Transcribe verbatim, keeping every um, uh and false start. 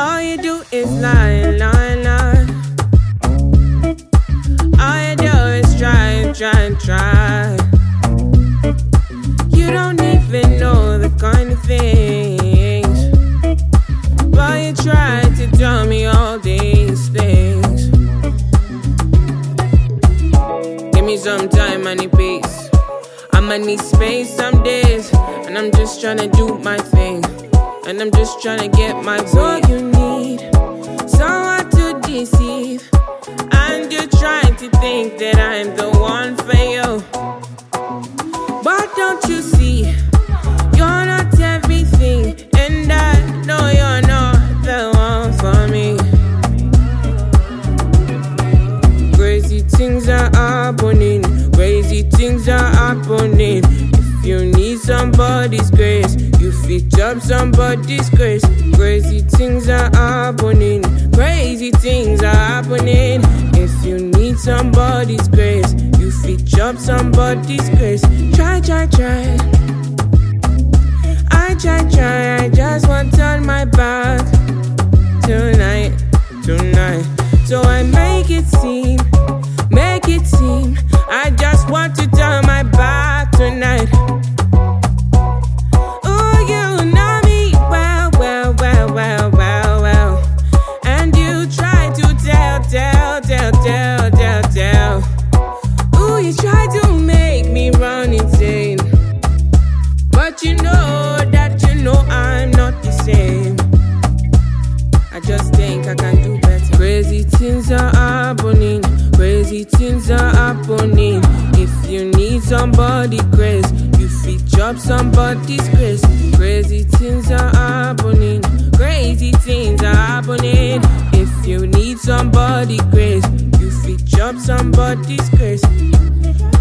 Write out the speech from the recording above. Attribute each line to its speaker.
Speaker 1: All you do is lie, lie, lie. All you do is try, try, try. You don't even know the kind of things, but you try to tell me all these things. Give me some time, I need peace. I'ma need space some days, and I'm just tryna do my thing, and I'm just tryna get my way. So you need someone to deceive, and you're trying to think that I'm the one for you. But don't you see, you're not everything, and I know you're not the one for me. Crazy things are happening, crazy things are happening. If you need somebody's grace, you fit up somebody's grace. Crazy things are happening, crazy things are happening. If you need somebody's grace, you fit up somebody's grace. Try, try, try. I try, try, I just want to turn my back tonight, tonight. So I make it seem, make it seem I just want to turn my back tonight. Oh, you know me well, well, well, well, well, well. And you try to tell, tell, tell, tell, tell, tell. Oh, you try to make me run insane, but you know that you know I'm not the same. I just think I can do better. Crazy things are happening, crazy things are happening. If you need somebody grace, you fit up somebody's grace. Crazy things are happening, crazy things are happening. If you need somebody grace, you fit up somebody's grace.